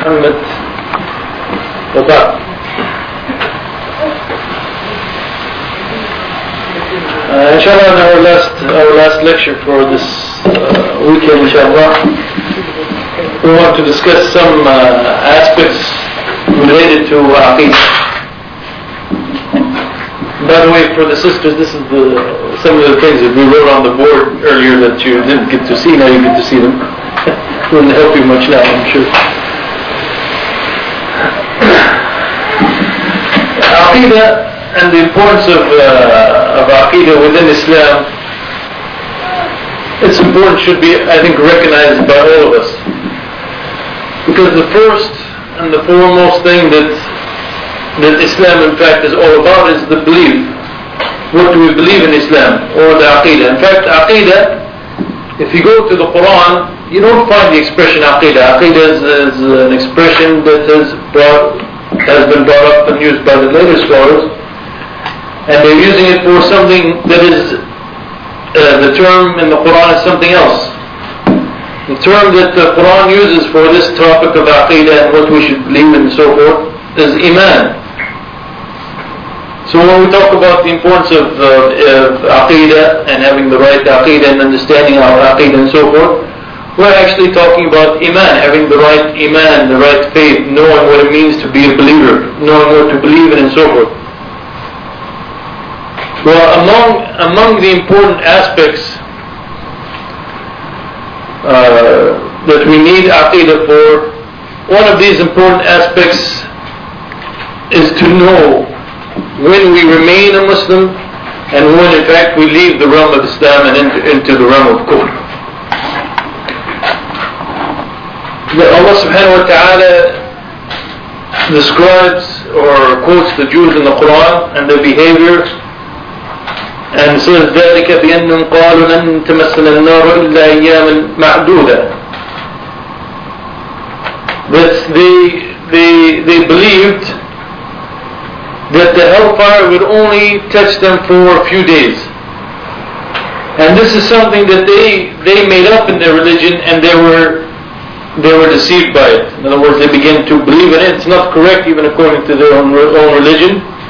محمد وبعد. Inshallah, our last lecture for this weekend, inshallah, we want to discuss some aspects related to Aqeedah. By the way, for the sisters, this is some of the things that we wrote on the board earlier that you didn't get to see. Now you get to see them. It wouldn't help you much now, I'm sure. Aqeedah and the importance of Aqeedah within Islam, it's important, should be, I think, recognized by all of us. Because the first and the foremost thing that Islam in fact is all about is the belief. What do we believe in Islam, or the Aqeedah? In fact, Aqeedah, if you go to the Quran, you don't find the expression Aqeedah. Aqeedah is an expression that has been brought up and used by the later scholars, and they're using it for something that is, the term in the Quran is something else. The term that the Quran uses for this topic of Aqeedah and what we should believe in and so forth is Iman. So when we talk about the importance of Aqeedah and having the right Aqeedah and understanding our Aqeedah and so forth, we're actually talking about Iman, having the right Iman, the right faith, knowing what it means to be a believer, knowing what to believe in and so forth. Well, among the important aspects that we need Aqeedah for, one of these important aspects is to know when we remain a Muslim and when in fact we leave the realm of Islam and enter into the realm of Kufr. Allah subhanahu wa ta'ala describes or quotes the Jews in the Quran and their behavior, and says ذلك بأنهم قالوا لن تمسنا النار إلا أياما معدودة. That they believed that the hellfire would only touch them for a few days. And this is something that they made up in their religion, and they were deceived by it. In other words, they began to believe in it. It's not correct even according to their own religion.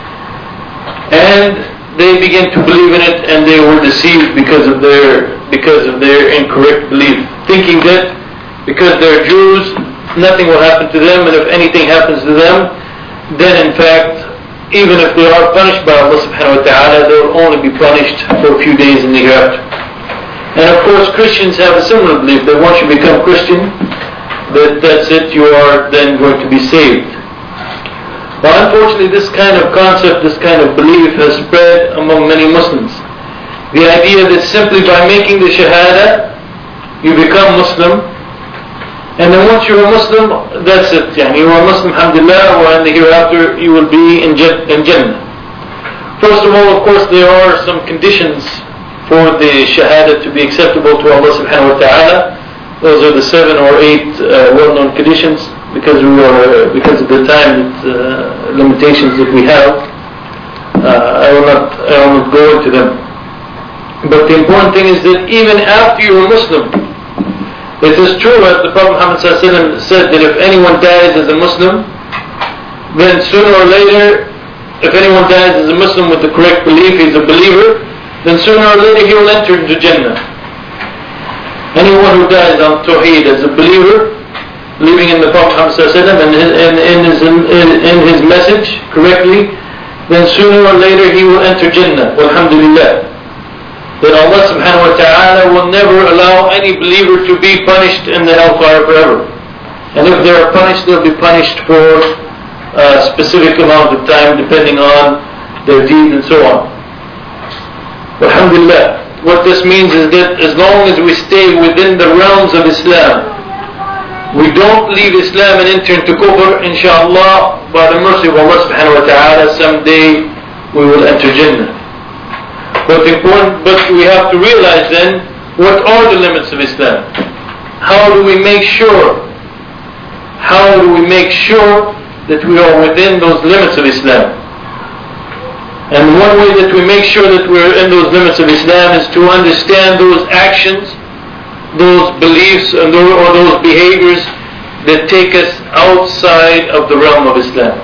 And they began to believe in it, and they were deceived because of their incorrect belief, thinking that because they're Jews, nothing will happen to them, and if anything happens to them, then in fact, even if they are punished by Allah subhanahu wa ta'ala, they will only be punished for a few days in the hereafter. And of course, Christians have a similar belief that once you become Christian, that's it, you are then going to be saved. Well, unfortunately, this kind of concept, this kind of belief has spread among many Muslims. The idea that simply by making the Shahada, you become Muslim, and then once you're a Muslim, that's it. You're a Muslim, alhamdulillah, or in the hereafter you will be in Jannah. First of all, of course, there are some conditions for the Shahada to be acceptable to Allah subhanahu wa ta'ala. Those are the 7 or 8 well-known conditions. Because of the time limitations that we have, I will not go into them. But the important thing is that even after you're a Muslim, it is true, as the Prophet Muhammad said, that if anyone dies as a Muslim, then sooner or later, if anyone dies as a Muslim with the correct belief, he's a believer, then sooner or later he will enter into Jannah. Anyone who dies on Tawheed as a believer, believing in the Prophet Muhammad and in his message correctly, then sooner or later he will enter Jannah. Alhamdulillah. Then Allah subhanahu wa ta'ala will never allow any believer to be punished in the hellfire forever. And if they are punished, they'll be punished for a specific amount of time depending on their deeds and so on. Alhamdulillah. What this means is that as long as we stay within the realms of Islam, we don't leave Islam and enter into Kufr, inshallah, by the mercy of Allah subhanahu wa ta'ala, someday we will enter Jannah. But we have to realize then, what are the limits of Islam? How do we make sure that we are within those limits of Islam? And one way that we make sure that we're in those limits of Islam is to understand those actions, those beliefs, or those behaviors that take us outside of the realm of Islam.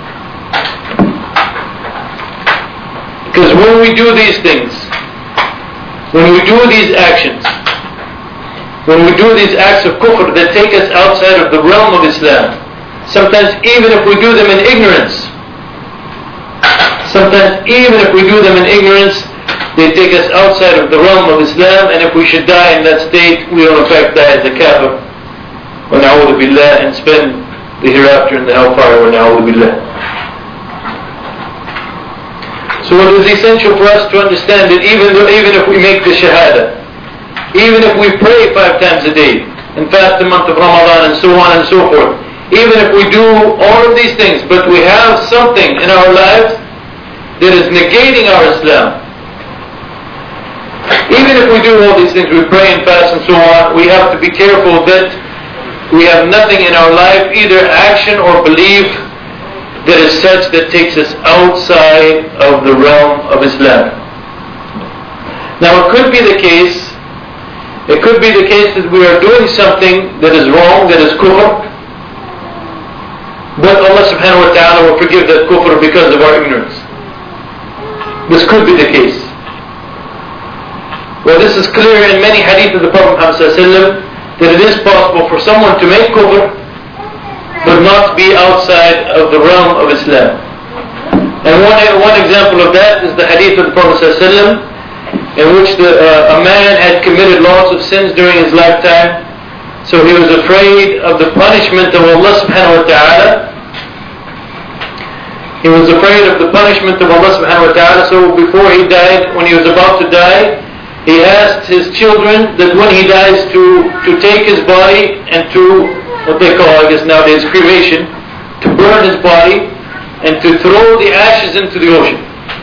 Because when we do these things, when we do these actions, when we do these acts of kufr that take us outside of the realm of Islam, sometimes even if we do them in ignorance, they take us outside of the realm of Islam, and if we should die in that state, we will in fact die as a kafir, wa na'udhu billah, and spend the hereafter in the hellfire, wa na'udhu billah. So it is essential for us to understand that even if we make the shahada, even if we pray 5 times a day, and fast the month of Ramadan, and so on and so forth, even if we do all of these things, but we have something in our lives that is negating our Islam, even if we do all these things, we pray and fast and so on, we have to be careful that we have nothing in our life, either action or belief, that is such that takes us outside of the realm of Islam. Now it could be the case that we are doing something that is wrong, that is kufr, but Allah subhanahu wa ta'ala will forgive that kufr because of our ignorance. This could be the case. Well, this is clear in many hadith of the Prophet Muhammad sallallahu alaihi wasallam, that it is possible for someone to make kufr but not be outside of the realm of Islam. And one example of that is the hadith of the Prophet ﷺ, in which a man had committed lots of sins during his lifetime, so he was afraid of the punishment of Allah subhanahu wa ta'ala. He was afraid of the punishment of Allah subhanahu wa ta'ala, so before he died, when he was about to die, he asked his children that when he dies to take his body and to what they call, I guess nowadays, cremation, to burn his body and to throw the ashes into the ocean.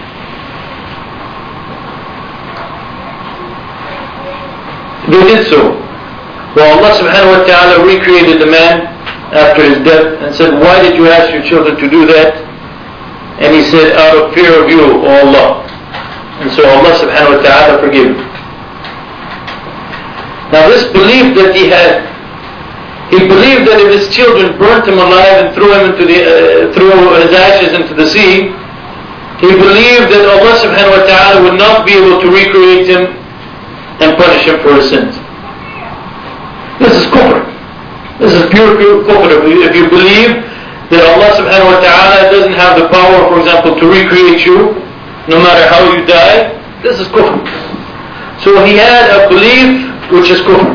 They did so. Well, Allah subhanahu wa ta'ala recreated the man after his death and said, why did you ask your children to do that? And he said, out of fear of you, O Allah. And so Allah subhanahu wa ta'ala forgave him. Now this belief that he had, he believed that if his children burnt him alive and threw his ashes into the sea, he believed that Allah subhanahu wa ta'ala would not be able to recreate him and punish him for his sins. This is kufr. This is pure kufr. If you believe that Allah subhanahu wa ta'ala doesn't have the power, for example, to recreate you, no matter how you die, this is kufr. So he had a belief which is kufr.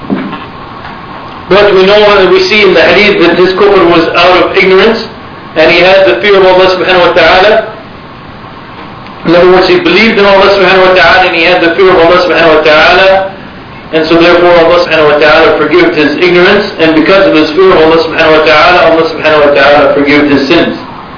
But we know and we see in the hadith that his kufr was out of ignorance, and he had the fear of Allah subhanahu wa ta'ala. In other words, he believed in Allah subhanahu wa ta'ala and he had the fear of Allah subhanahu wa ta'ala, and so therefore Allah subhanahu wa ta'ala forgave his ignorance, and because of his fear of Allah subhanahu wa ta'ala, Allah subhanahu wa ta'ala forgave his sins.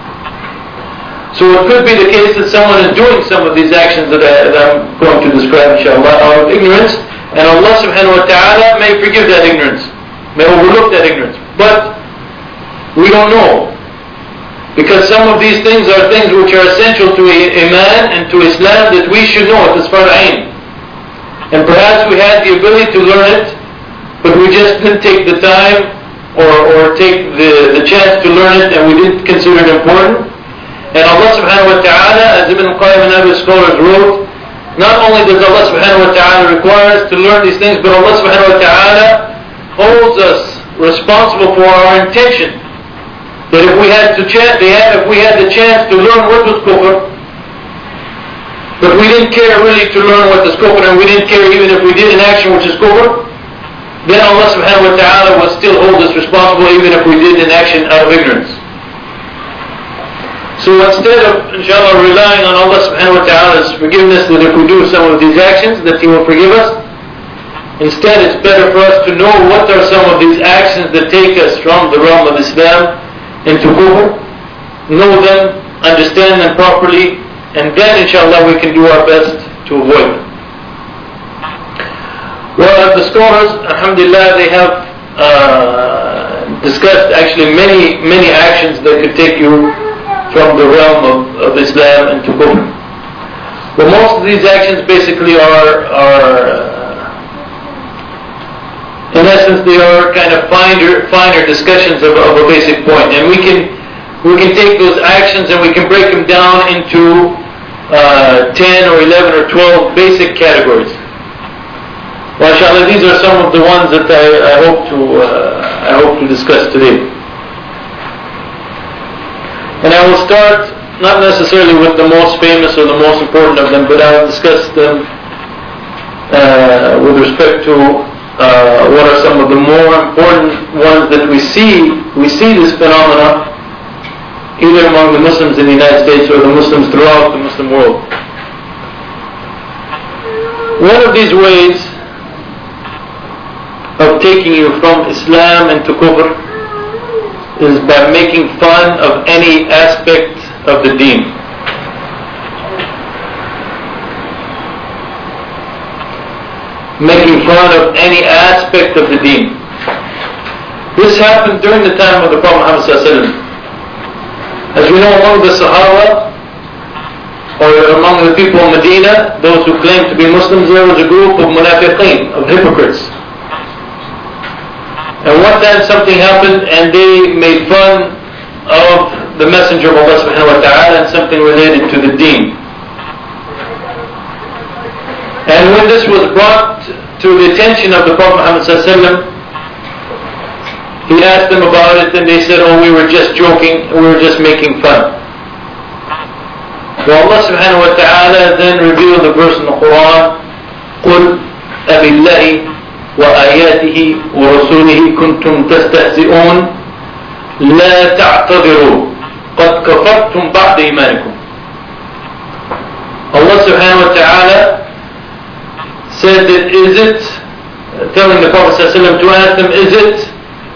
So it could be the case that someone is doing some of these actions that I'm going to describe inshallah out of ignorance, and Allah subhanahu wa ta'ala may forgive that ignorance, may overlook that ignorance, but we don't know, because some of these things are things which are essential to Iman and to Islam that we should know. It is far'ain, and perhaps we had the ability to learn it, but we just didn't take the time or take the chance to learn it, and we didn't consider it important. And Allah subhanahu wa ta'ala, as Ibn Qayyim and other scholars wrote, not only does Allah subhanahu wa ta'ala require us to learn these things, but Allah subhanahu wa ta'ala holds us responsible for our intention. That if we had the chance to learn what was kufr, but we didn't care really to learn what was kufr, and we didn't care even if we did an action which is kufr, then Allah subhanahu wa ta'ala will still hold us responsible even if we did an action out of ignorance. So instead of, inshallah, relying on Allah subhanahu wa ta'ala's forgiveness, that if we do some of these actions, that He will forgive us, instead it's better for us to know what are some of these actions that take us from the realm of Islam into kufr, know them, understand them properly, and then inshallah we can do our best to avoid them. Well, the scholars, alhamdulillah, they have discussed actually many actions that could take you from the realm of Islam into kufr. But most of these actions basically are In essence, they are kind of finer discussions of a basic point, and we can take those actions and we can break them down into 10 or 11 or 12 basic categories. Well, inshallah, these are some of the ones that I hope to discuss today. And I will start not necessarily with the most famous or the most important of them, but I will discuss them with respect to what are some of the more important ones that we see. We see this phenomena either among the Muslims in the United States or the Muslims throughout the Muslim world. One of these ways of taking you from Islam into Kufr is by making fun of any aspect of the deen. Making fun of any aspect of the deen. This happened during the time of the Prophet Muhammad ﷺ. As we know, among the Sahaba, or among the people of Medina, those who claimed to be Muslims, there was a group of munafiqeen, of hypocrites. And one time something happened and they made fun of the Messenger of Allah subhanahu wa ta'ala and something related to the deen. And when this was brought to the attention of the Prophet Muhammad sallallahu alaihi wasallam, he asked them about it and they said, oh, we were just joking, we were just making fun. So Allah subhanahu wa ta'ala then revealed the verse in the Quran, قُلْ أَبِاللَّهِ وَآيَاتِهِ وَرَسُولِهِ كُنْتُمْ تَسْتَهْزِئُونَ لَا تَعْتَذِرُوا قَدْ كَفَرْتُمْ بَعْدَ إِيمَانِكُمْ. Allah subhanahu wa ta'ala said that is it, telling the Prophet ﷺ to ask them, is it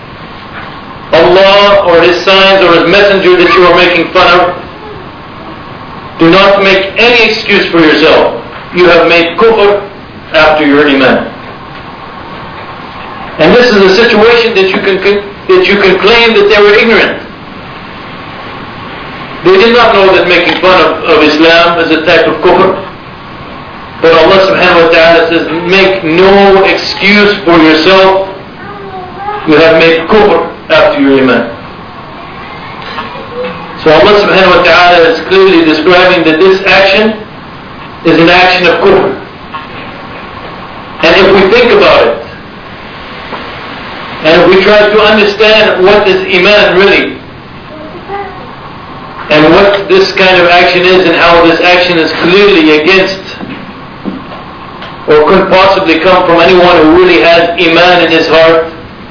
Allah or His signs or His messenger that you are making fun of? Do not make any excuse for yourself. You have made kufr after your iman. And this is a situation that you can claim that they were ignorant. They did not know that making fun of Islam is a type of kufr. But Allah subhanahu wa ta'ala says, make no excuse for yourself. You have made kufr after your iman. So Allah subhanahu wa ta'ala is clearly describing that this action is an action of kufr. And if we think about it, and if we try to understand what is iman really, and what this kind of action is and how this action is clearly against or couldn't possibly come from anyone who really has iman in his heart,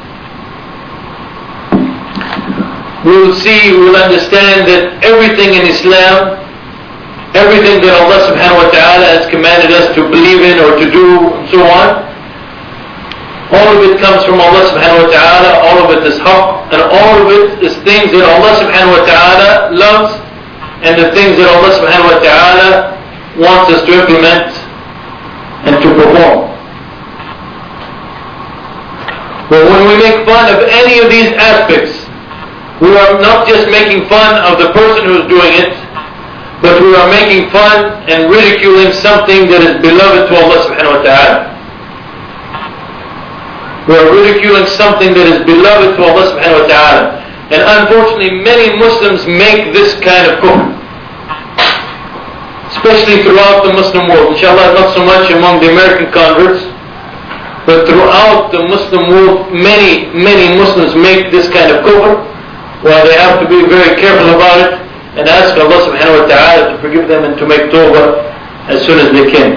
we will understand that everything in Islam, everything that Allah subhanahu wa ta'ala has commanded us to believe in or to do and so on, all of it comes from Allah subhanahu wa ta'ala, all of it is haqq, and all of it is things that Allah subhanahu wa ta'ala loves and the things that Allah subhanahu wa ta'ala wants us to implement and to perform. But when we make fun of any of these aspects, we are not just making fun of the person who is doing it, but we are making fun and ridiculing something that is beloved to Allah subhanahu wa ta'ala. We are ridiculing something that is beloved to Allah subhanahu wa ta'ala. And unfortunately, many Muslims make this kind of kufr, especially throughout the Muslim world. Inshallah, not so much among the American converts, but throughout the Muslim world, many Muslims make this kind of kufr. Well, they have to be very careful about it and ask Allah subhanahu wa ta'ala to forgive them and to make tawbah as soon as they can.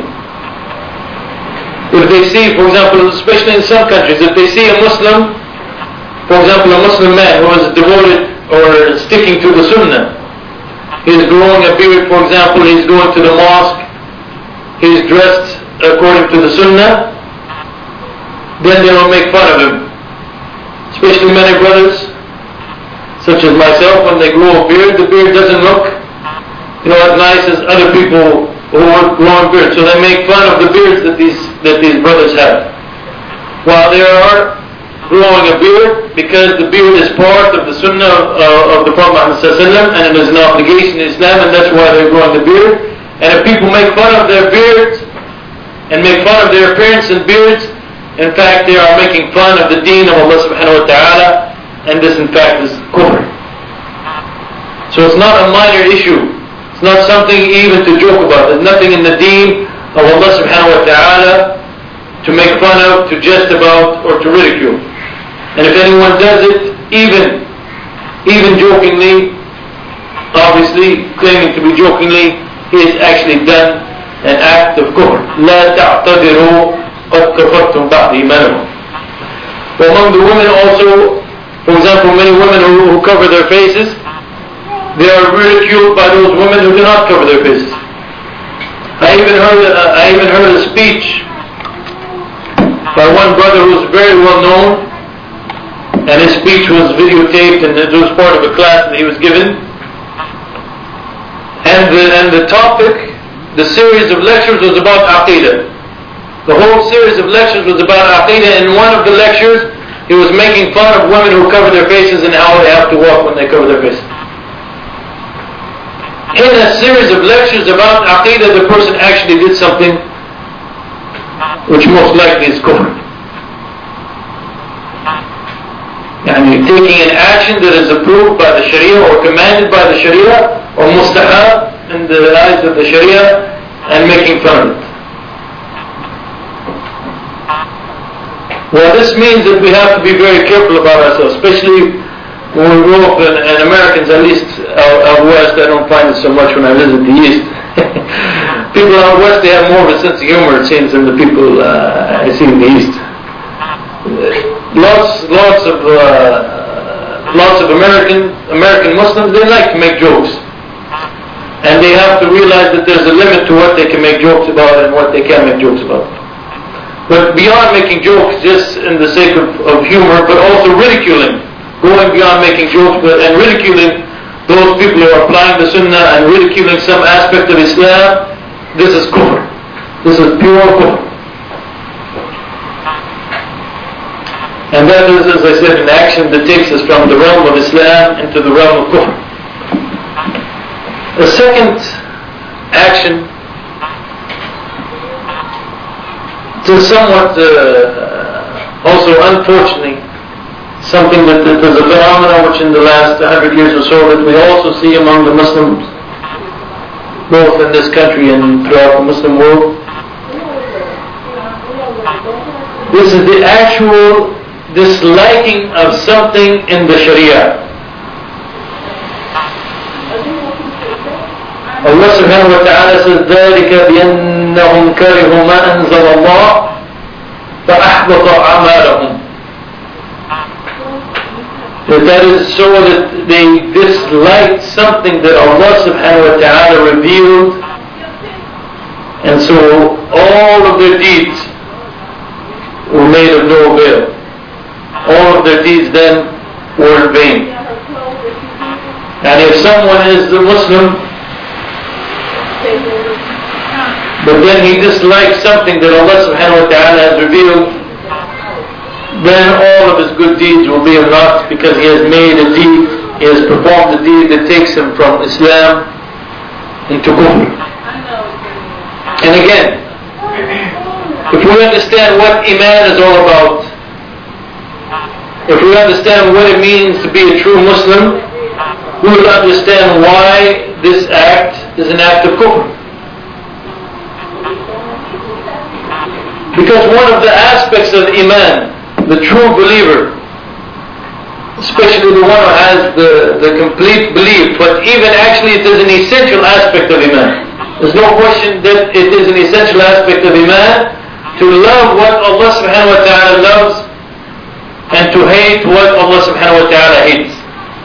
If they see, for example, especially in some countries, if they see a Muslim, for example, a Muslim man who is devoted or sticking to the Sunnah, he's growing a beard, for example, he's going to the mosque, he's dressed according to the Sunnah, then they will make fun of him. Especially many brothers, such as myself, when they grow a beard, the beard doesn't look, as nice as other people who are growing beards. So they make fun of the beards that these brothers have. While they are growing a beard, because the beard is part of the Sunnah of the Prophet Muhammad ﷺ, and it is an obligation in Islam, and that's why they're growing the beard. And if people make fun of their beards and make fun of their appearance and beards, In fact, they are making fun of the deen of Allah subhanahu wa ta'ala, and this in fact is kufr. So it's not a minor issue. It's not something even to joke about. There's nothing in the deen of Allah subhanahu wa ta'ala to make fun of, to jest about, or to ridicule. And if anyone does it, even jokingly, obviously claiming to be jokingly, he has actually done an act of kufr. لا تعتذروا قد كفرتم بعد إيمانكم. Among the women also, for example, many women who cover their faces, they are ridiculed by those women who do not cover their faces. I even heard a speech by one brother who is very well known, and his speech was videotaped and it was part of a class that he was given. And the topic, the series of lectures was about Aqidah. The whole series of lectures was about Aqidah. In one of the lectures, he was making fun of women who cover their faces and how they have to walk when they cover their faces. In a series of lectures about Aqidah, the person actually did something which most likely is kufr. Yani taking an action that is approved by the Sharia or commanded by the Sharia or mustahab in the eyes of the Sharia and making fun of it. Well, this means that we have to be very careful about ourselves, especially when we grow up, and Americans, at least out west, I don't find it so much when I visit the east. People out west, they have more of a sense of humor, it seems, than the people I see in the east. Lots of American Muslims, they like to make jokes. And they have to realize that there's a limit to what they can make jokes about and what they can't make jokes about. But beyond making jokes, just in the sake of humor, but also ridiculing, going beyond making jokes and ridiculing those people who are applying the Sunnah and ridiculing some aspect of Islam, this is kufr. This is pure kufr. And that is, as I said, an action that takes us from the realm of Islam into the realm of kufr. The second action, to somewhat also unfortunately, something that is a phenomenon which in the last 100 years or so that we also see among the Muslims, both in this country and throughout the Muslim world. This is the actual disliking of something in the Sharia. Allah subhanahu wa ta'ala says, ذَلِكَ بِأَنَّهُمْ كَرِهُوا مَا أَنزَلَ اللَّهُ فَأَحْبَطَ أَعْمَالَهُم. That is so that they disliked something that Allah subhanahu wa ta'ala revealed, and so all of their deeds were made of no avail. All of their deeds then were in vain. And if someone is a Muslim, but then he dislikes something that Allah subhanahu wa ta'ala has revealed, then all of his good deeds will be naught, because he has made a deed, he has performed a deed that takes him from Islam into kufr. And again, if we understand what Iman is all about, if we understand what it means to be a true Muslim, we will understand why this act is an act of kufr. Because one of the aspects of Iman, the true believer, especially the one who has the complete belief, but even actually it is an essential aspect of Iman. There's no question that it is an essential aspect of Iman to love what Allah subhanahu wa ta'ala loves and to hate what Allah subhanahu wa ta'ala hates.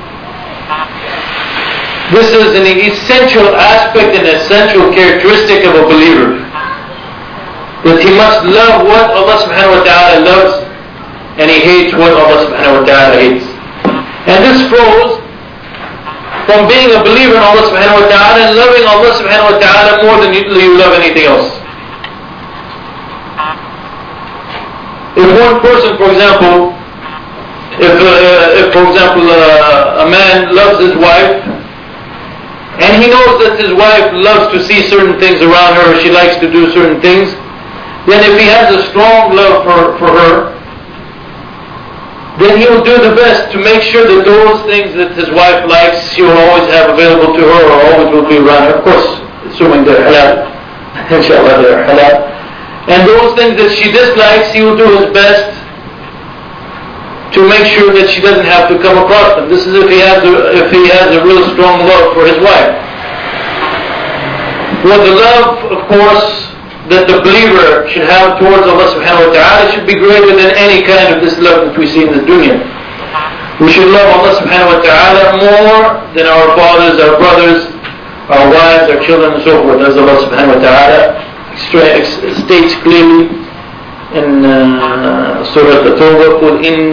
This is an essential aspect, an essential characteristic of a believer. That he must love what Allah subhanahu wa ta'ala loves and he hates what Allah subhanahu wa ta'ala hates. And this flows from being a believer in Allah subhanahu wa ta'ala and loving Allah subhanahu wa ta'ala more than you love anything else. If one person, for example, a man loves his wife, and he knows that his wife loves to see certain things around her, she likes to do certain things, then if he has a strong love for her, then he will do the best to make sure that those things that his wife likes, she will always have available to her, or always will be around her. Of course, assuming they're halal. Inshallah, they're halal. And those things that she dislikes, he will do his best to make sure that she doesn't have to come across them. This is if he has a real strong love for his wife. Well, the love, of course, that the believer should have towards Allah subhanahu wa ta'ala should be greater than any kind of this love that we see in the dunya. We should love Allah subhanahu wa ta'ala more than our fathers, our brothers, our wives, our children, and so forth. As Allah subhanahu wa ta'ala states clearly in Surah At-Tawbah,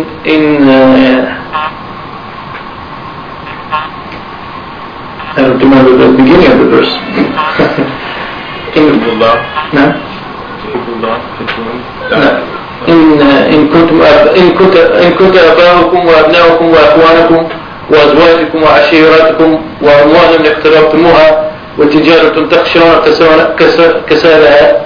I don't remember the beginning of the verse. إن كنت آباؤكم وأبناؤكم وأخوانكم وأزواجكم وعشيرتكم وأموال اقترفتموها وتجارة تخشون كسادها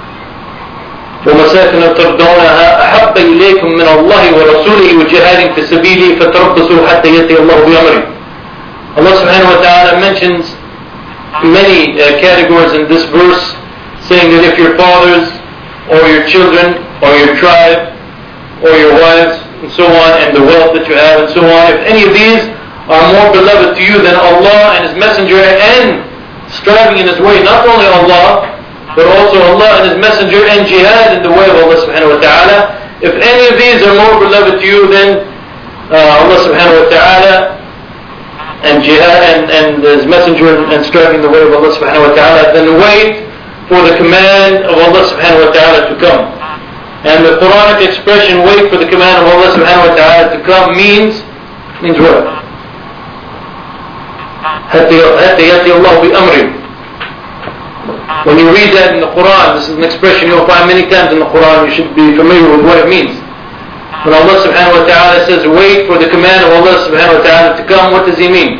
ومساكن ترضونها أحب إليكم من الله ورسوله وجهاد في سبيله فتربصوا حتى يأتي الله بأمره. Allah subhanahu wa ta'ala mentions many categories in this verse, saying that if your fathers or your children or your tribe or your wives and so on, and the wealth that you have and so on, if any of these are more beloved to you than Allah and His Messenger, and striving in His way, not only Allah but also Allah and His Messenger, and jihad in the way of Allah subhanahu wa ta'ala, if any of these are more beloved to you than Allah subhanahu wa ta'ala and jihad and His Messenger and striving the way of Allah subhanahu wa ta'ala, then wait for the command of Allah subhanahu wa ta'ala to come. And the Quranic expression, wait for the command of Allah subhanahu wa ta'ala to come, means what? حتى يأتي الله بأمره. When you read that in the Quran, this is an expression you'll find many times in the Quran, you should be familiar with what it means. When Allah subhanahu wa ta'ala says, wait for the command of Allah subhanahu wa ta'ala to come, what does He mean?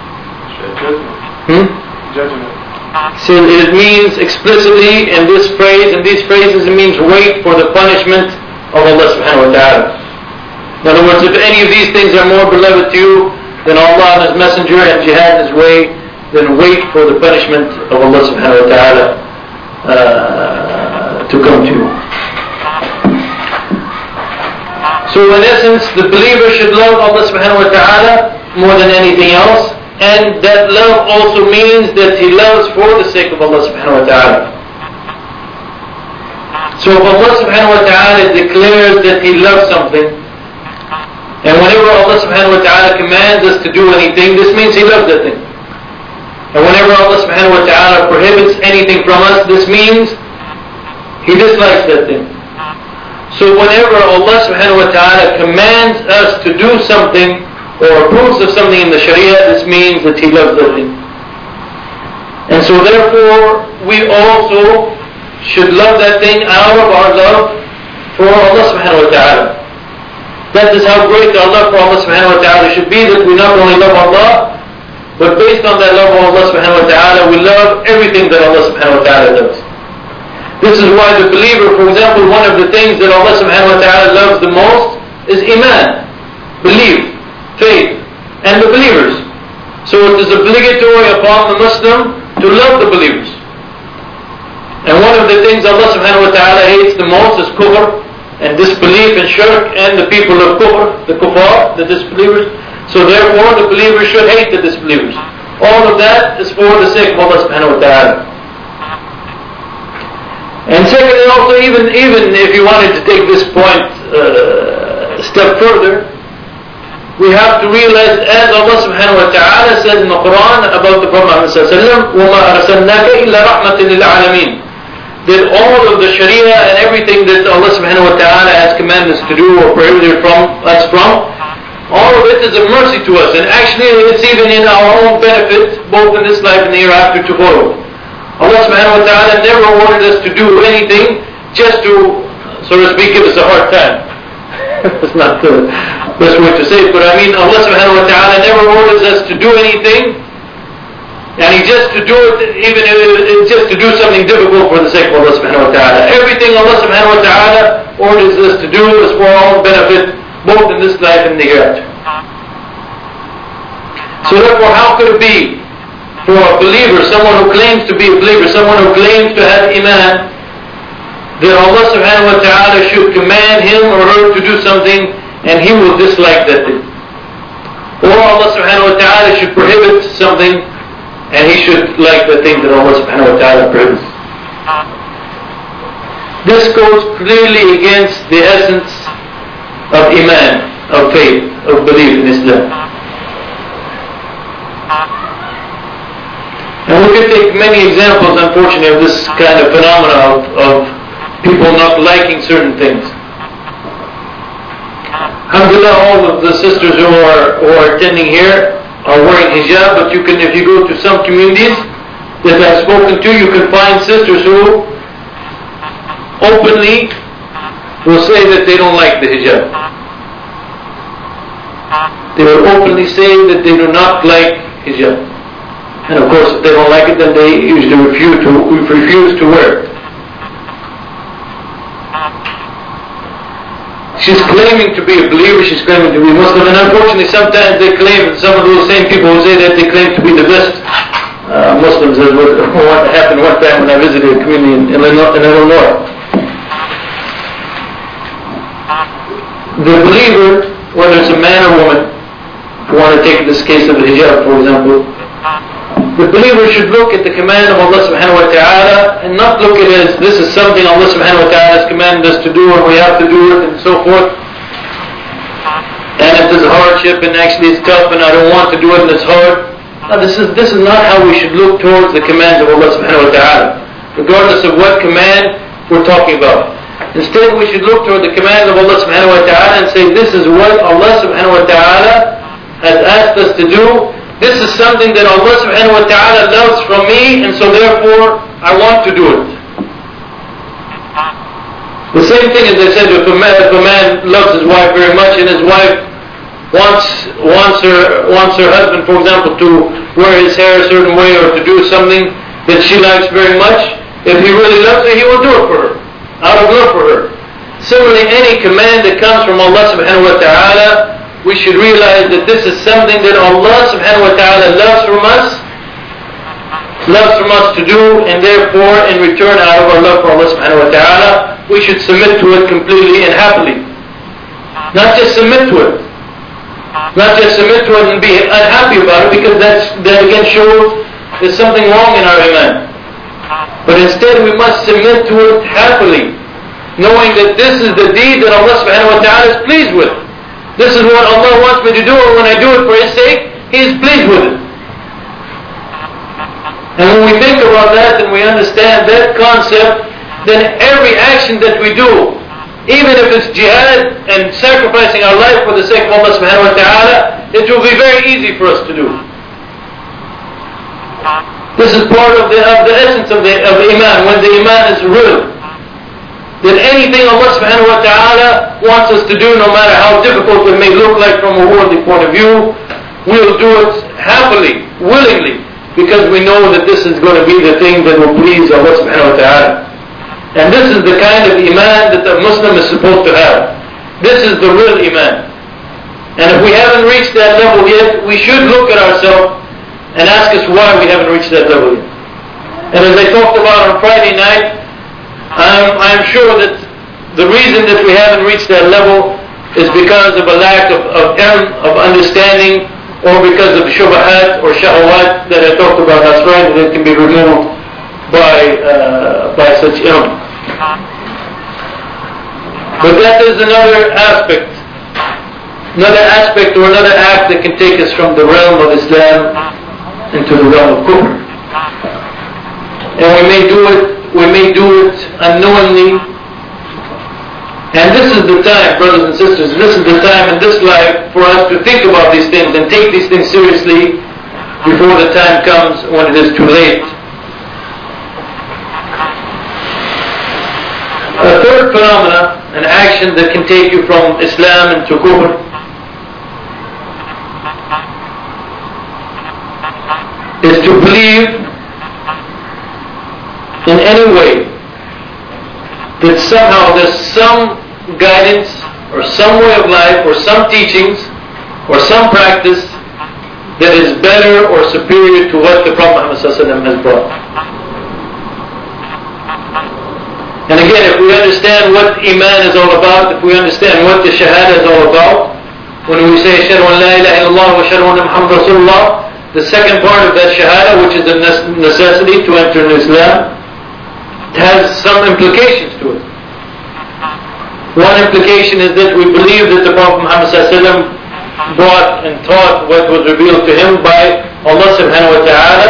Judgment. So it means explicitly in this phrase, in these phrases, it means wait for the punishment of Allah subhanahu wa ta'ala. In other words, if any of these things are more beloved to you than Allah and His Messenger and jihad in His way, then wait for the punishment of Allah subhanahu wa ta'ala to come to you. So in essence, the believer should love Allah subhanahu wa ta'ala more than anything else, and that love also means that he loves for the sake of Allah subhanahu wa ta'ala. So if Allah subhanahu wa ta'ala declares that He loves something, and whenever Allah subhanahu wa ta'ala commands us to do anything, this means He loves that thing. And whenever Allah subhanahu wa ta'ala prohibits anything from us, this means He dislikes that thing. So whenever Allah subhanahu wa ta'ala commands us to do something or approves of something in the Sharia, this means that He loves that thing. And so therefore, we also should love that thing out of our love for Allah subhanahu wa ta'ala. That is how great our love for Allah subhanahu wa ta'ala should be, that we not only love Allah, but based on that love of Allah subhanahu wa ta'ala, we love everything that Allah subhanahu wa ta'ala does. This is why the believer, for example, one of the things that Allah subhanahu wa ta'ala loves the most is iman, belief, faith, and the believers. So it is obligatory upon the Muslim to love the believers. And one of the things Allah subhanahu wa ta'ala hates the most is kufr, and disbelief and shirk, and the people of kufr, the kuffar, the disbelievers. So therefore the believers should hate the disbelievers. All of that is for the sake of Allah subhanahu wa ta'ala. And secondly, also, even if you wanted to take this point a step further, we have to realize, as Allah subhanahu wa ta'ala says in the Quran about the Prophet Muhammad sallallahu alayhi wa sallam, وَمَا أَرْسَلْنَاكَ إِلَّا رَحْمَةً لِلْعَالَمِينَ, that all of the Sharia and everything that Allah subhanahu wa ta'ala has commanded us to do or prohibited us from, all of it is a mercy to us, and actually it's even in our own benefit, both in this life and the hereafter, to follow. Allah subhanahu wa ta'ala never ordered us to do anything just to, so to speak, give us a hard time. That's not the best way to say it, but I mean Allah subhanahu wa ta'ala never orders us to do anything And just to do it, even just to do something difficult for the sake of Allah subhanahu wa ta'ala. Everything Allah subhanahu wa ta'ala orders us to do is for our own benefit, both in this life and the hereafter. So therefore, how could it be for a believer, someone who claims to be a believer, someone who claims to have iman, that Allah subhanahu wa ta'ala should command him or her to do something and he will dislike that thing? Or Allah subhanahu wa ta'ala should prohibit something and he should like the thing that Allah subhanahu wa ta'ala prohibits. This goes clearly against the essence of iman, of faith, of belief in Islam. And we could take many examples, unfortunately, of this kind of phenomena of people not liking certain things. Alhamdulillah, all of the sisters who are attending here are wearing hijab, but if you go to some communities that I've spoken to, you can find sisters who openly will say that they don't like the hijab. They will openly say that they do not like hijab. And of course, if they don't like it, then they usually refuse to wear it. She's claiming to be a believer, she's claiming to be Muslim, and unfortunately sometimes they claim, some of those same people who say that they claim to be the best Muslims, as what happened one time when I visited a community in Illinois. The believer, whether it's a man or woman, if you want to take this case of the hijab for example, the believer should look at the command of Allah subhanahu wa ta'ala and not look at it as this is something Allah subhanahu wa ta'ala has commanded us to do and we have to do it and so forth. And if there's a hardship and actually it's tough and I don't want to do it and it's hard. No, this is not how we should look towards the commands of Allah subhanahu wa ta'ala, regardless of what command we're talking about. Instead we should look toward the command of Allah subhanahu wa ta'ala and say this is what Allah subhanahu wa ta'ala has asked us to do. This is something that Allah subhanahu wa ta'ala loves from me, and so therefore I want to do it. The same thing as I said, if a man loves his wife very much and his wife wants her husband, for example, to wear his hair a certain way or to do something that she likes very much, if he really loves her, he will do it for her, out of love for her. Similarly, any command that comes from Allah subhanahu wa ta'ala, we should realize that this is something that Allah subhanahu wa ta'ala loves from us to do, and therefore in return out of our love for Allah subhanahu wa ta'ala, we should submit to it completely and happily. Not just submit to it. Not just submit to it and be unhappy about it, because that again shows there's something wrong in our iman. But instead we must submit to it happily, knowing that this is the deed that Allah subhanahu wa ta'ala is pleased with. This is what Allah wants me to do, and when I do it for His sake, He is pleased with it. And when we think about that and we understand that concept, then every action that we do, even if it's jihad and sacrificing our life for the sake of Allah subhanahu wa ta'ala, it will be very easy for us to do. This is part of the essence of iman, when the iman is real. That anything Allah subhanahu wa ta'ala wants us to do, no matter how difficult it may look like from a worldly point of view, we'll do it happily, willingly, because we know that this is going to be the thing that will please Allah subhanahu wa ta'ala. And this is the kind of iman that the Muslim is supposed to have. This is the real iman. And if we haven't reached that level yet, we should look at ourselves and ask us why we haven't reached that level yet. And as I talked about on Friday night, I'm sure that the reason that we haven't reached that level is because of a lack of ilm, of understanding, or because of shubahat or shahawat that I talked about last Friday that can be removed by such ilm. But that is another aspect or another act that can take us from the realm of Islam into the realm of kufr. And we may do it unknowingly. And this is the time, brothers and sisters, this is the time in this life for us to think about these things and take these things seriously before the time comes when it is too late. A third phenomena, an action that can take you from Islam into kufr, is to believe in any way that somehow there's some guidance or some way of life or some teachings or some practice that is better or superior to what the Prophet ﷺ has brought. And again, if we understand what Iman is all about, if we understand what the Shahada is all about, when we say Ashhadu an la ilaha illallah wa ashhadu anna Muhammadan Rasulullah, the second part of that Shahada, which is the necessity to enter in Islam, it has some implications to it. One implication is that we believe that the Prophet Muhammad ﷺ brought and taught what was revealed to him by Allah subhanahu wa ta'ala,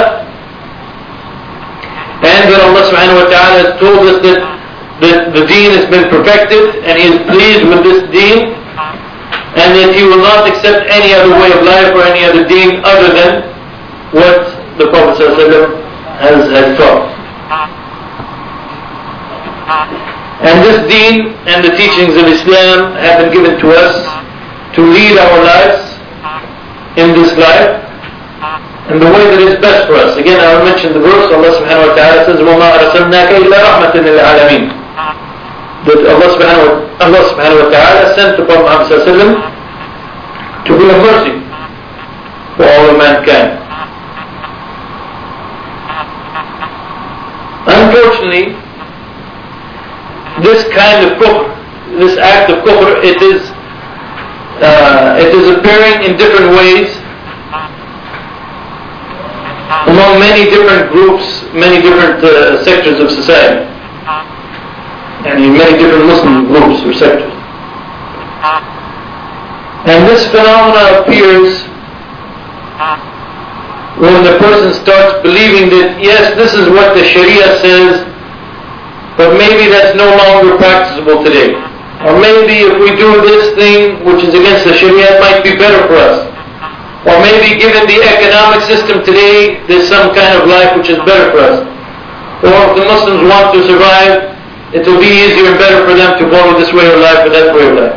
and that Allah subhanahu wa ta'ala has told us that the deen has been perfected and He is pleased with this deen, and that He will not accept any other way of life or any other deen other than what the Prophet ﷺ has taught. And this deen and the teachings of Islam have been given to us to lead our lives in this life in the way that is best for us. Again, I will mention the verse. Allah subhanahu wa ta'ala says, وَمَا أَرْسَلْنَاكَ إِلَّا رَحْمَةً لِلْعَالَمِينَ, that Allah subhanahu wa ta'ala sent the Prophet Muhammad sallallahu alaihi wasallam to be a mercy for all of mankind. Unfortunately, this kind of kufr, this act of kufr, it is appearing in different ways among many different groups, many different sectors of society, and in many different Muslim groups or sectors. And this phenomena appears when the person starts believing that, yes, this is what the Sharia says, but maybe that's no longer practicable today. Or maybe if we do this thing which is against the Sharia, it might be better for us. Or maybe given the economic system today, there's some kind of life which is better for us. Or if the Muslims want to survive, it will be easier and better for them to follow this way of life or that way of life.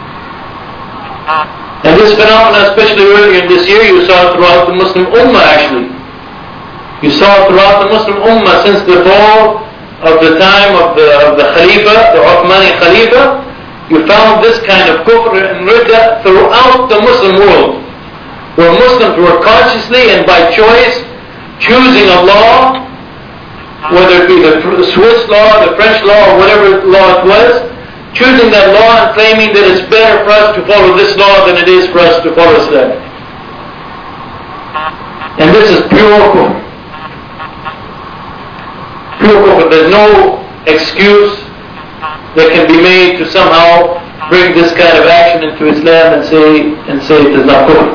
And this phenomenon, especially earlier in this year, you saw throughout the Muslim Ummah actually. You saw throughout the Muslim Ummah since the fall of the time of the Khalifa, the Uthmani Khalifa, you found this kind of kufr and ridda throughout the Muslim world, where Muslims were consciously and by choice choosing a law, whether it be the Swiss law, the French law, or whatever law it was, choosing that law and claiming that it's better for us to follow this law than it is for us to follow Islam. And this is pure kufr. Pure kufr. There's no excuse that can be made to somehow bring this kind of action into Islam and say it is not kufr.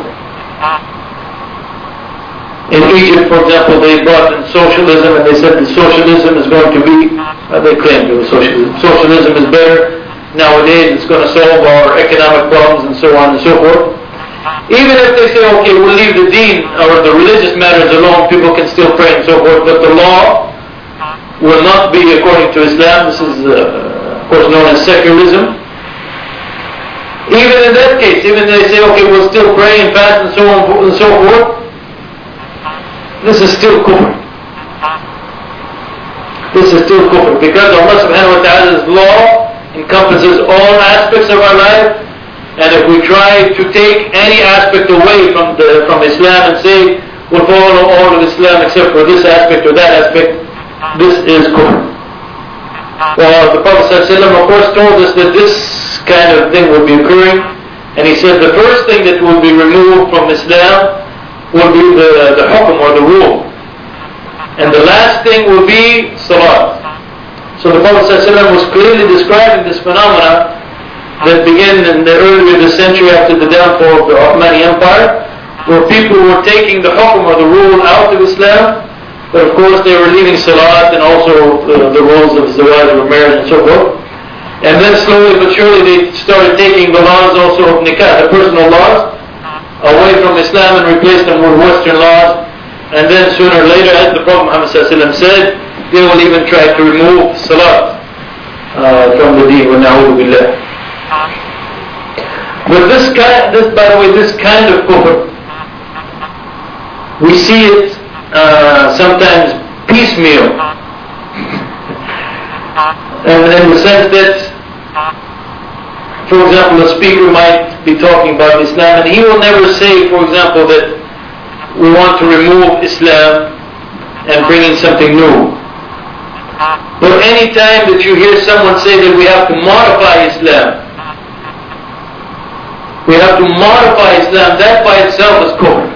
In Egypt, for example, they brought in socialism and they said that socialism is going to be, they claimed it was socialism. Socialism is better nowadays, it's going to solve our economic problems and so on and so forth. Even if they say, okay, we'll leave the deen or the religious matters alone, people can still pray and so forth, but the law will not be according to Islam. This is, of course, known as secularism. Even in that case, even they say, okay, we'll still pray and fast and so on and so forth, this is still kufr. This is still kufr, because Allah subhanahu wa ta'ala's law encompasses all aspects of our life, and if we try to take any aspect away from Islam and say we'll follow all of Islam except for this aspect or that aspect, this is kufr. Well, the Prophet ﷺ of course told us that this kind of thing will be occurring, and he said the first thing that will be removed from Islam will be the hukm or the rule, and the last thing will be salat. So the Prophet ﷺ was clearly describing this phenomena that began in the earlier this century after the downfall of the Uthmani Empire, where people were taking the hukm or the rule out of Islam, but of course they were leaving salat and also the rules of zawaj or marriage and so forth. And then slowly but surely they started taking the laws also of nikah, the personal laws, away from Islam and replaced them with Western laws. And then sooner or later, as the Prophet Muhammad said, they will even try to remove salat from the deen. وَنَعُوذُ بِاللَّهِ. But by the way, this kind of kufr, we see it sometimes piecemeal. And in the sense that, for example, a speaker might be talking about Islam and he will never say, for example, that we want to remove Islam and bring in something new. But any time that you hear someone say that we have to modify Islam, we have to modify Islam, that by itself is kufr.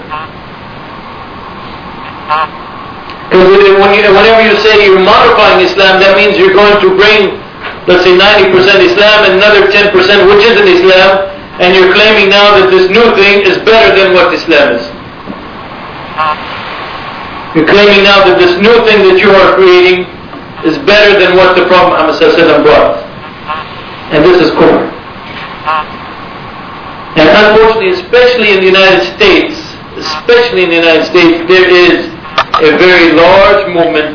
Because whenever you say you're modifying Islam, that means you're going to bring, let's say 90% Islam and another 10% which isn't Islam, and you're claiming now that this new thing is better than what Islam is. You're claiming now that this new thing that you are creating is better than what the Prophet Muhammad brought. And this is kufr. And unfortunately, especially in the United States, there is a very large movement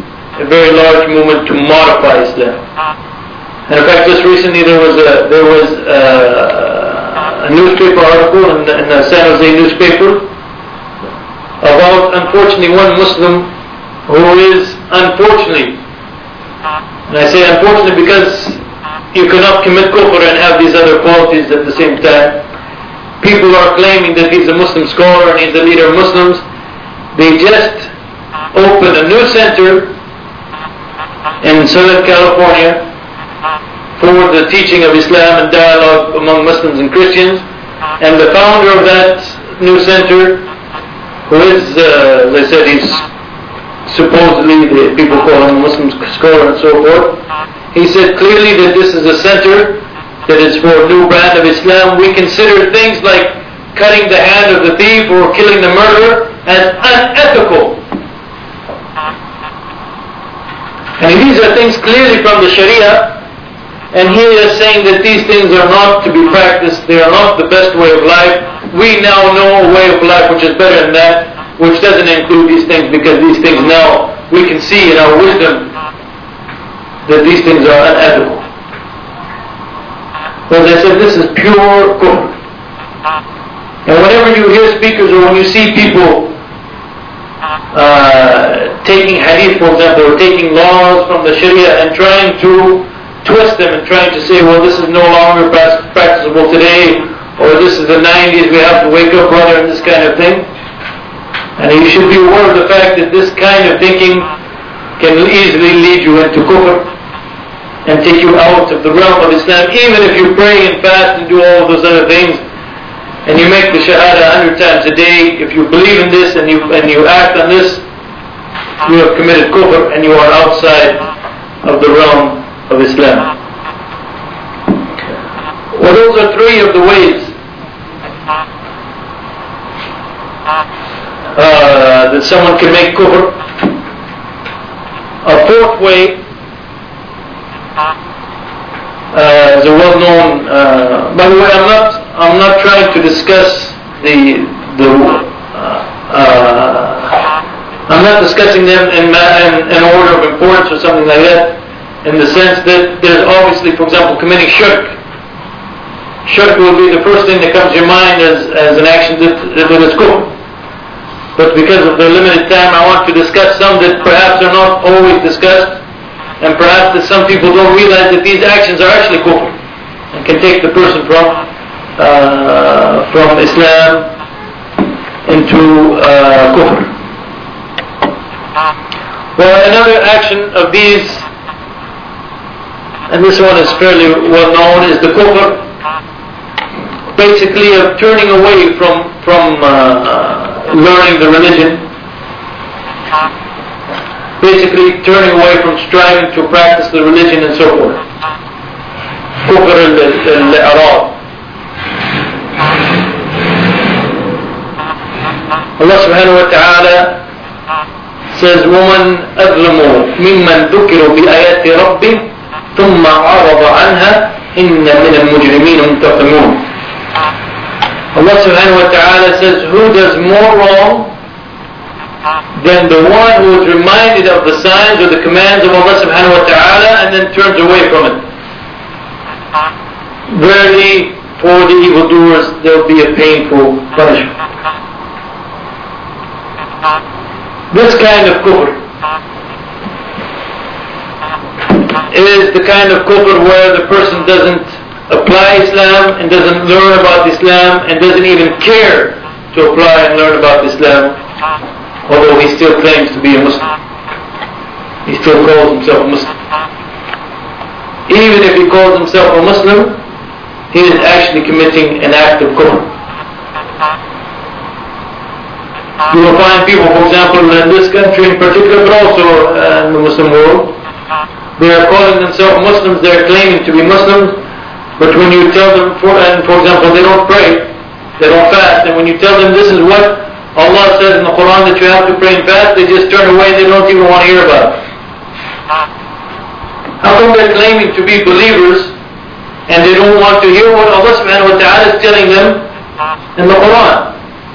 to modify Islam. And in fact, just recently there was a newspaper article in the San Jose newspaper about, unfortunately, one Muslim who is, unfortunately, and I say unfortunately because you cannot commit kufr and have these other qualities at the same time. People are claiming that he's a Muslim scholar and he's a leader of Muslims. They just opened a new center in Southern California for the teaching of Islam and dialogue among Muslims and Christians. And the founder of that new center, who is, as I said, he's supposedly, the people call him a Muslim scholar and so forth, he said clearly that this is a center that is for a new brand of Islam. We consider things like cutting the hand of the thief or killing the murderer as unethical. And these are things clearly from the Sharia, and he is saying that these things are not to be practiced, they are not the best way of life. We now know a way of life which is better than that, which doesn't include these things, because these things now we can see in our wisdom that these things are unethical. As I said, this is pure kufr. And whenever you hear speakers or when you see people taking hadith, for example, or taking laws from the Sharia and trying to twist them and trying to say, well, this is no longer practicable today, or this is the 90s, we have to wake up brother, and this kind of thing. And you should be aware of the fact that this kind of thinking can easily lead you into kufr and take you out of the realm of Islam. Even if you pray and fast and do all of those other things, and you make the shahada 100 times a day, if you believe in this and you act on this, you have committed kufr and you are outside of the realm of Islam. Well, those are three of the ways that someone can make kufr. A fourth way is a well-known. By the way, I'm not trying to discuss I'm not discussing them in order of importance or something like that, in the sense that there's obviously, for example, committing shirk. Shirk will be the first thing that comes to your mind as an action that is kufr. But because of the limited time, I want to discuss some that perhaps are not always discussed, and perhaps that some people don't realize that these actions are actually kufr and can take the person from Islam into kufr. Well, another action of these, and this one is fairly well known, is the kufr, basically of turning away from learning the religion, basically turning away from striving to practice the religion and so forth. Kufr al-i'rad. Allah subhanahu wa ta'ala says, وَمَنْ أَظْلَمُ مِمَّنْ ذُكِرُ بِآيَاتِ رَبِّهِ ثُمَّ عَرَضَ عَنْهَا إِنَّ مِنَ الْمُجْرِمِينَ مُنْتَقِمُونَ. Allah subhanahu wa ta'ala says, who does more wrong than the one who is reminded of the signs or the commands of Allah subhanahu wa ta'ala and then turns away from it? Verily, for the evildoers there will be a painful punishment. This kind of kufr is the kind of kufr where the person doesn't apply Islam and doesn't learn about Islam and doesn't even care to apply and learn about Islam, although he still claims to be a Muslim. He still calls himself a Muslim. Even if he calls himself a Muslim, he is actually committing an act of kufr. You will find people, for example, in this country in particular, but also in the Muslim world, they are calling themselves Muslims, they are claiming to be Muslims, but when you tell them, for example, they don't pray, they don't fast, and when you tell them this is what Allah says in the Quran that you have to pray and fast, they just turn away, they don't even want to hear about it. How come they're claiming to be believers and they don't want to hear what Allah subhanahu wa ta'ala is telling them in the Quran?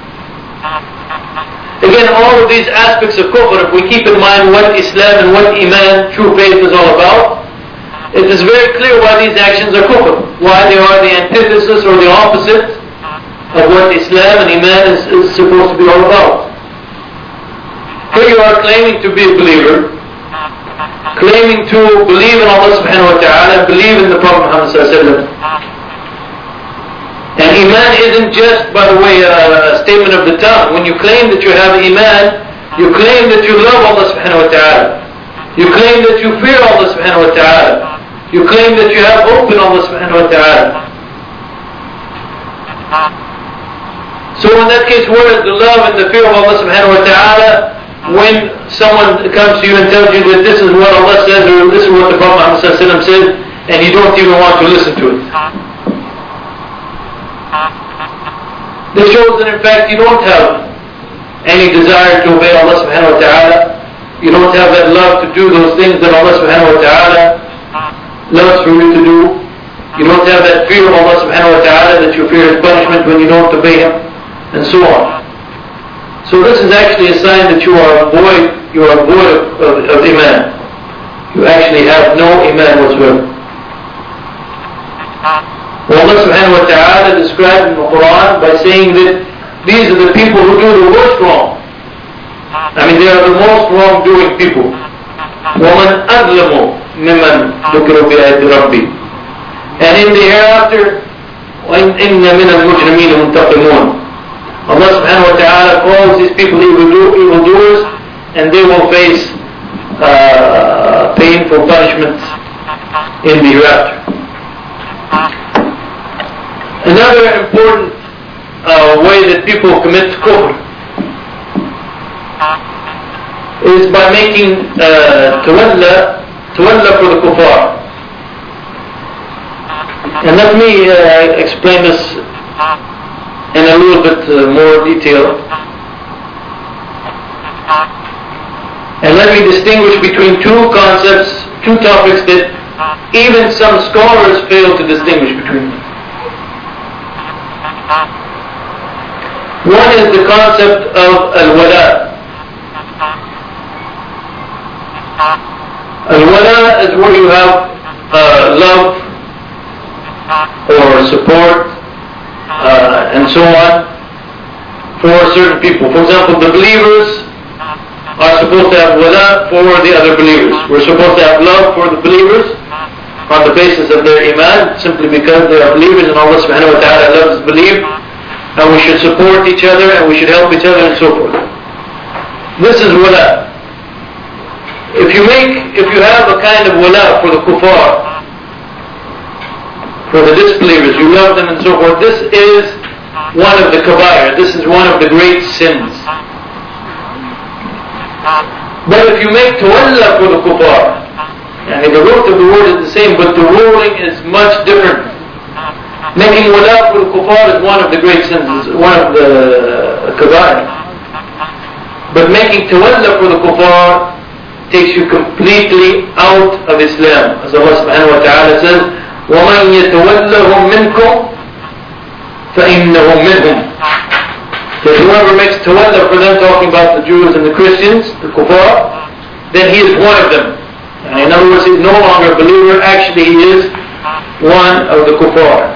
Again, all of these aspects of kufr, if we keep in mind what Islam and what Iman, true faith, is all about, it is very clear why these actions are kufr, why they are the antithesis or the opposite of what Islam and Iman is supposed to be all about. Here you are claiming to be a believer, claiming to believe in Allah subhanahu wa ta'ala, believe in the Prophet Muhammad sallallahu alaihi wasallam. And Iman isn't just, by the way, a statement of the tongue. When you claim that you have Iman, you claim that you love Allah subhanahu wa ta'ala. You claim that you fear Allah subhanahu wa ta'ala. You claim that you have hope in Allah subhanahu wa ta'ala. So in that case, where is the love and the fear of Allah subhanahu wa ta'ala when someone comes to you and tells you that this is what Allah says or this is what the Prophet Muhammad sallallahu alaihi wasallam said, and you don't even want to listen to it? This shows that in fact you don't have any desire to obey Allah subhanahu wa ta'ala. You don't have that love to do those things that Allah subhanahu wa ta'ala loves for you to do. You don't have that fear of Allah subhanahu wa ta'ala, that you fear His punishment when you don't obey Him, and so on. So this is actually a sign that you are void of Iman. You actually have no Iman whatsoever. Well, Allah subhanahu wa ta'ala described in the Quran by saying that these are the people who do the worst wrong. I mean, they are the most wrongdoing people. وَمَنْ أَظْلَمُ مِمَّنْ ذُكِرَ بِآيَاتِ رَبِّهِ. And in the hereafter, وَإِنَّ مِنَ الْمُجْرِمِينَ مُنْتَقِمُونَ. Allah subhanahu wa ta'ala calls these people evildoers, and they will face painful punishments in the hereafter. Another important way that people commit kufr is by making tawalla for the kuffar. And let me explain this in a little bit more detail. And let me distinguish between two concepts, two topics that even some scholars fail to distinguish between them. One is the concept of al-wala. Al-wala is where you have love or support and so on for certain people. For example, the believers are supposed to have wala for the other believers. We're supposed to have love for the believers on the basis of their iman, simply because they are believers and Allah subhanahu wa ta'ala loves believe, and we should support each other and we should help each other and so forth. This is wala. If you have a kind of wala for the kuffar, for the disbelievers, you love them and so forth, this is one of the kabair, this is one of the great sins. But if you make tawalla for the kuffar, and the root of the word is the same, but the ruling is much different. Making wala for the kuffar is one of the great sins, one of the kabair. But making tawalla for the kuffar takes you completely out of Islam. As Allah subhanahu wa ta'ala says, وَمَنْ يَتَوَلَّهُمْ مِنْكُمْ فَإِنَّهُمْ مِنْهُمْ. So whoever makes tawalla for them, talking about the Jews and the Christians, the kuffar, then he is one of them. And in other words, he is no longer a believer, actually he is one of the kuffar.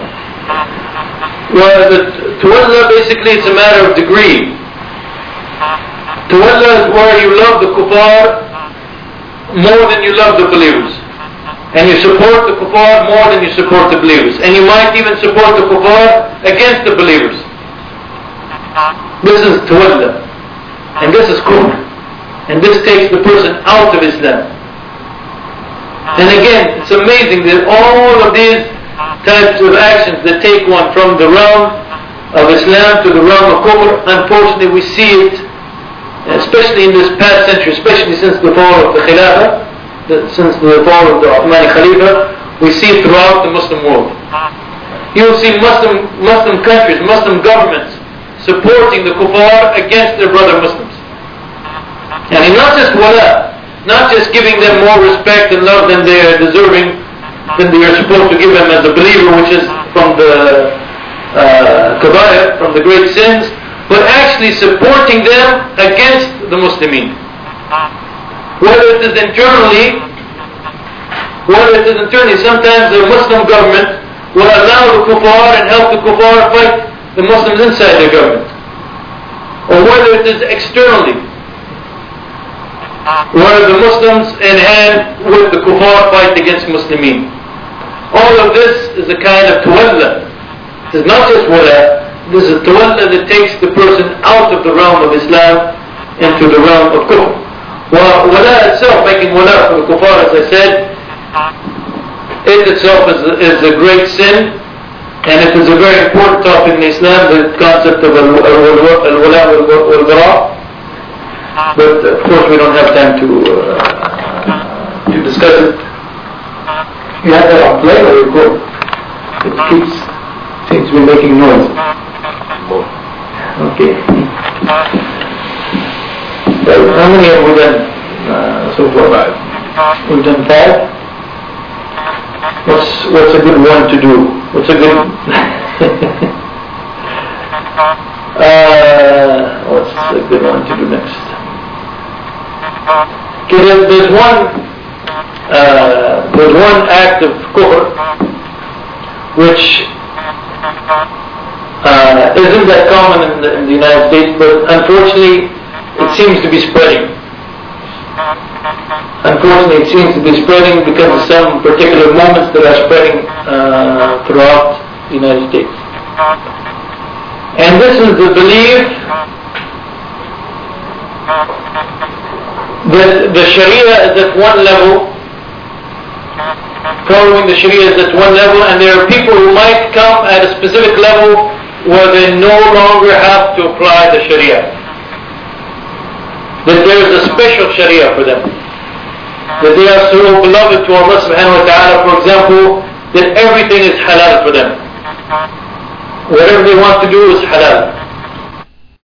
Well, the tawalla basically it's a matter of degree. Tawalla is where you love the kuffar more than you love the believers. And you support the kuffar more than you support the believers. And you might even support the kuffar against the believers. This is tawalla. And this is kufr. And this takes the person out of Islam. And again, it's amazing that all of these types of actions that take one from the realm of Islam to the realm of kufr, unfortunately we see it, especially in this past century, especially since the fall of the Khilafah, since the fall of the Uthmani Khalifa, we see it throughout the Muslim world. You'll see Muslim countries, Muslim governments supporting the kuffar against their brother Muslims. And not just wala, not just giving them more respect and love than they are deserving, than they are supposed to give them as a believer, which is from the kabair, from the great sins, but actually supporting them against the Muslimin. Whether it is internally, sometimes the Muslim government will allow the kuffar and help the kuffar fight the Muslims inside their government. Or whether it is externally, where the Muslims in hand with the kuffar fight against Muslimin. All of this is a kind of tawalla. It is not just wala, this is tawalla that takes the person out of the realm of Islam into the realm of kufr. Wala itself, making wala for the kuffar, as I said, it itself is a great sin, and it is a very important topic in Islam, the concept of al-wala wal-bara. But of course we don't have time to discuss it. You have that on play or record? It seems to be making noise. Okay. So how many have we done so far? We've done 5. What's a good one to do? What's a good what's a good one to do next? Okay, there's one act of kufr which isn't that common in the United States, but unfortunately it seems to be spreading. Unfortunately, it seems to be spreading because of some particular moments that are spreading throughout the United States. And this is the belief that the Sharia is at one level, following the Sharia is at one level, and there are people who might come at a specific level where they no longer have to apply the Sharia. That there is a special Sharia for them. That they are so beloved to Allah subhanahu wa ta'ala, for example, that everything is halal for them. Whatever they want to do is halal.